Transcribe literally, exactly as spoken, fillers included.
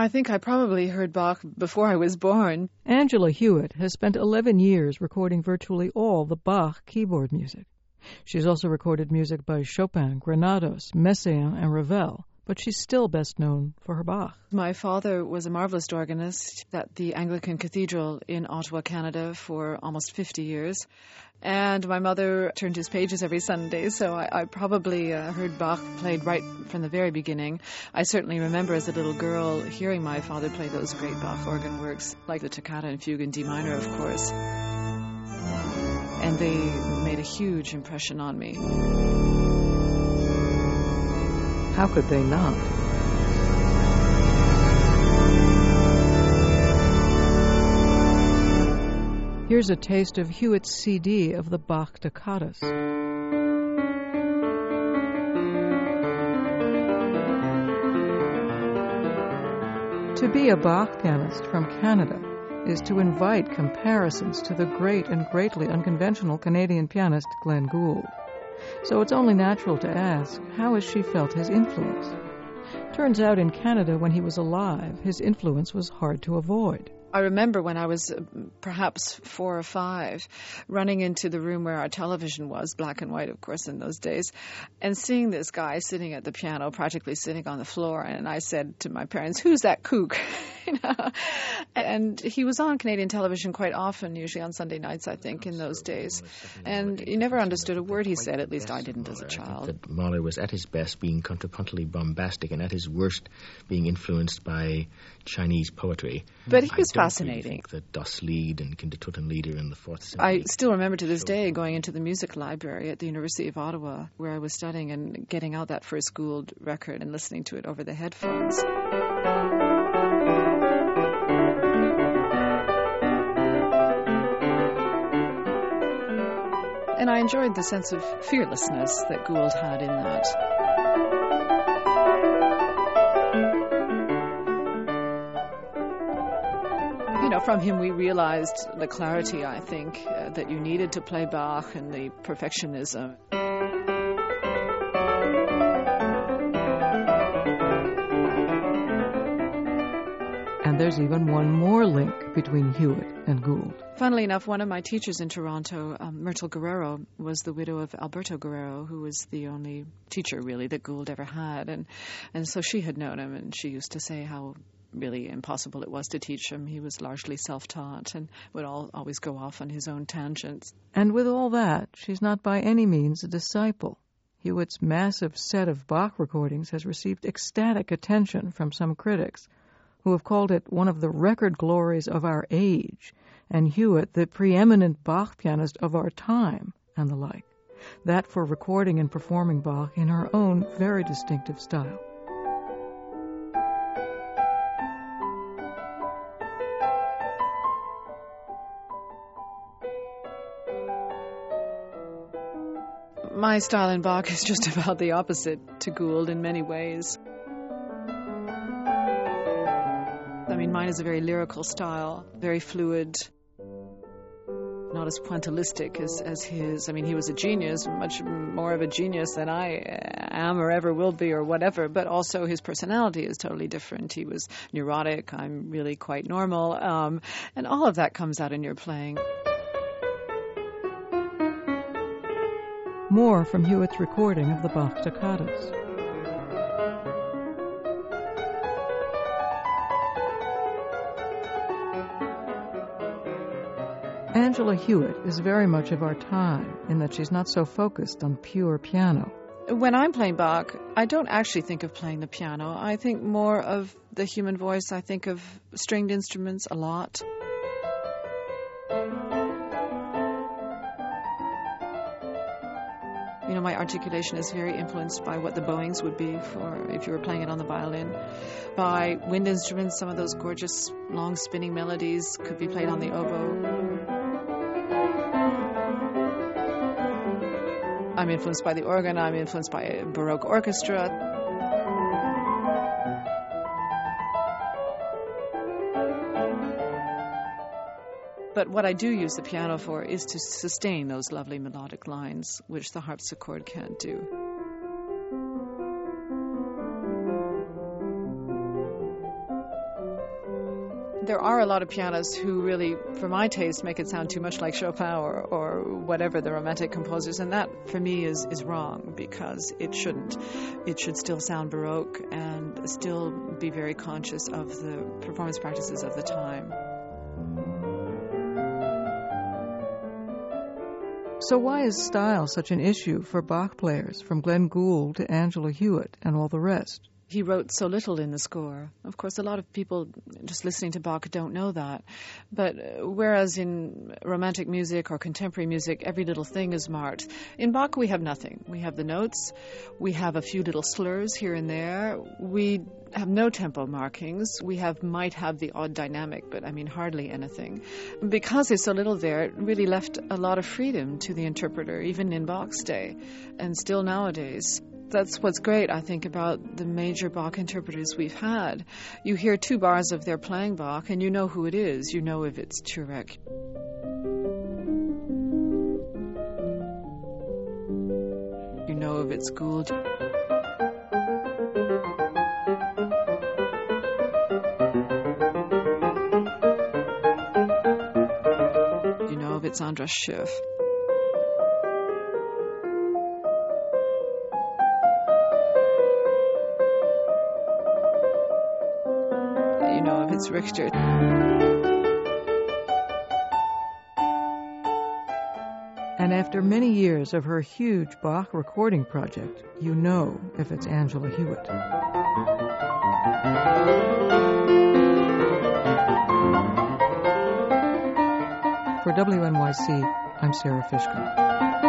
I think I probably heard Bach before I was born. Angela Hewitt has spent eleven years recording virtually all the Bach keyboard music. She's also recorded music by Chopin, Granados, Messiaen, and Ravel, but she's still best known for her Bach. My father was a marvelous organist at the Anglican Cathedral in Ottawa, Canada, for almost fifty years. And my mother turned his pages every Sunday, so I, I probably uh, heard Bach played right from the very beginning. I certainly remember as a little girl hearing my father play those great Bach organ works, like the Toccata and Fugue in D minor, of course. And they made a huge impression on me. How could they not? Here's a taste of Hewitt's C D of the Bach toccatas. To be a Bach pianist from Canada is to invite comparisons to the great and greatly unconventional Canadian pianist Glenn Gould. So it's only natural to ask, how has she felt his influence? Turns out in Canada, when he was alive, his influence was hard to avoid. I remember when I was uh, perhaps four or five, running into the room where our television was, black and white, of course, in those days, and seeing this guy sitting at the piano, practically sitting on the floor. And I said to my parents, "Who's that kook?" you know? And he was on Canadian television quite often, usually on Sunday nights, I think, in those days. And you never understood a word he said, at least I didn't as a child. I think that Mahler was at his best being contrapuntally bombastic and at his worst being influenced by Chinese poetry. But he was I fascinating. Really think that Das Lied and Kindertotenlieder in the Fourth Symphony. I still remember to this day going into the music library at the University of Ottawa, where I was studying, and getting out that first Gould record and listening to it over the headphones. And I enjoyed the sense of fearlessness that Gould had in that. You know, from him we realized the clarity, I think, uh, that you needed to play Bach, and the perfectionism. And there's even one more link between Hewitt and Gould. Funnily enough, one of my teachers in Toronto, um, Myrtle Guerrero, was the widow of Alberto Guerrero, who was the only teacher, really, that Gould ever had. And, and so she had known him, and she used to say how really impossible it was to teach him. He was largely self-taught and would all, always go off on his own tangents. And with all that, she's not by any means a disciple. Hewitt's massive set of Bach recordings has received ecstatic attention from some critics, who have called it one of the record glories of our age, and Hewitt the preeminent Bach pianist of our time, and the like. That for recording and performing Bach in her own very distinctive style. My style in Bach is just about the opposite to Gould in many ways. I mean, mine is a very lyrical style, very fluid, not as pointillistic as, as his. I mean, he was a genius, much more of a genius than I am or ever will be or whatever, but also his personality is totally different. He was neurotic, I'm really quite normal, um, and all of that comes out in your playing. More from Hewitt's recording of the Bach toccatas. Angela Hewitt is very much of our time in that she's not so focused on pure piano. When I'm playing Bach, I don't actually think of playing the piano. I think more of the human voice. I think of stringed instruments a lot. You know, my articulation is very influenced by what the bowings would be for if you were playing it on the violin. By wind instruments, some of those gorgeous long spinning melodies could be played on the oboe. I'm influenced by the organ, I'm influenced by a Baroque orchestra. But what I do use the piano for is to sustain those lovely melodic lines, which the harpsichord can't do. There are a lot of pianists who really, for my taste, make it sound too much like Chopin or, or whatever the Romantic composers, and that, for me, is, is wrong, because it shouldn't. It should still sound Baroque and still be very conscious of the performance practices of the time. So why is style such an issue for Bach players, from Glenn Gould to Angela Hewitt and all the rest? He wrote so little in the score. Of course, a lot of people just listening to Bach don't know that. But whereas in Romantic music or contemporary music, every little thing is marked, in Bach we have nothing. We have the notes, we have a few little slurs here and there, we have no tempo markings, we have might have the odd dynamic, but I mean hardly anything. Because there's so little there, it really left a lot of freedom to the interpreter, even in Bach's day, and still nowadays. That's what's great, I think, about the major Bach interpreters we've had. You hear two bars of their playing Bach, and you know who it is. You know if it's Turek. You know if it's Gould. You know if it's Andras Schiff. You know if it's Richter. And after many years of her huge Bach recording project, you know if it's Angela Hewitt. For W N Y C, I'm Sarah Fishkin.